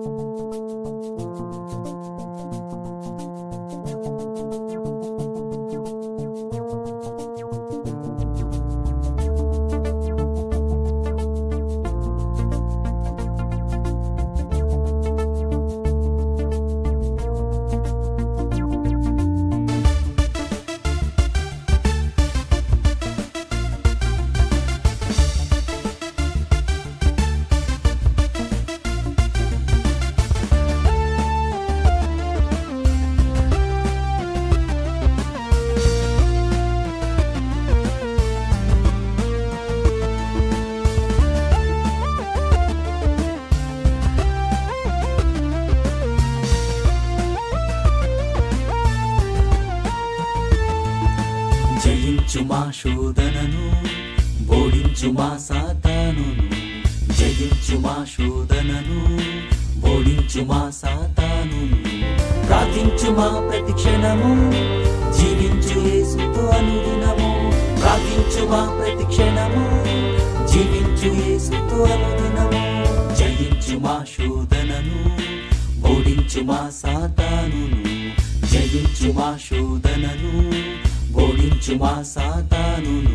జయించుమా శోధనను, ఓడించుమా సాతానును. జయించుమా శోధనను, ఓడించుమా సాతానును. ప్రార్థించుమా ప్రతిక్షణము, జీవించు యేసుతో అనుదినము. ప్రార్థించుమా ప్రతిక్షణము, జీవించు యేసుతో అనుదినము. జయించుమా శోధనను, ఓడించుమా సాతానును. జయించుమా శోధనను, ఓడించుమా సాతానును.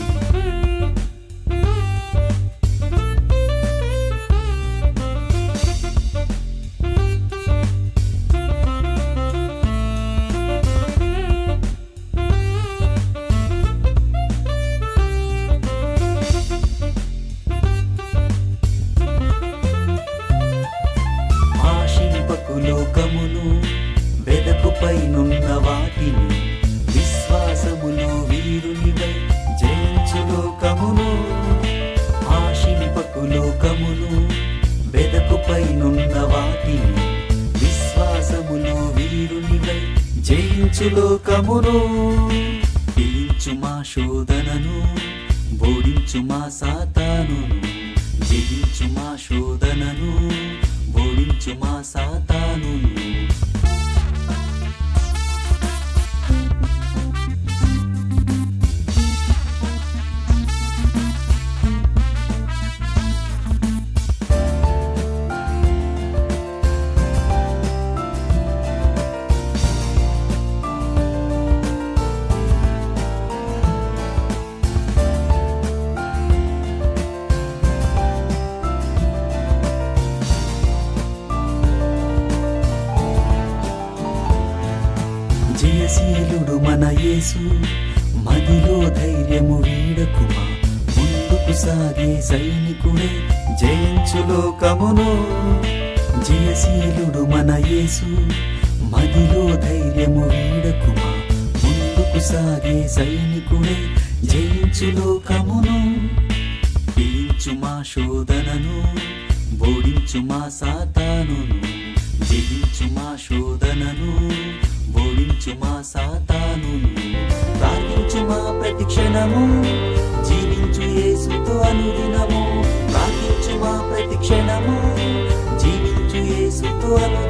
ఆశింపకు లోకమును, వెదకుపైనున్న వాటిని. విశ్వాసములో వీరునివై జయించు లోకమును. ఆశింపకు లోకమును, వెదకుపైనున్న వాటిని. విశ్వాసములో వీరునివై జయించు లోకమును. జయించుమా శోధనను, ఓడించుమా సాతానును. జయించుమా శోధనను, ఓడించుమా సాతానును. జయశీలుడు మన యేసు, మదిలో ధైర్యము వీడకుమా. ముందుకు సాగే సైనికుడే జయించు లోకమును. జయశీలుడు మన యేసు, మదిలో ధైర్యము వీడకుమా. ముందుకు సాగే సైనికుడే జయించు లోకమును. జయించుమా శోధనను, ఓడించుమా సాతానును. జయించుమా శోధనను, ఓడించుమా సాతానును. ప్రార్థించుమా ప్రతిక్షణము, జీవించు యేసుతో అనుదినము. ప్రార్థించుమా ప్రతిక్షణము, జీవించు యేసుతో అనుదినము.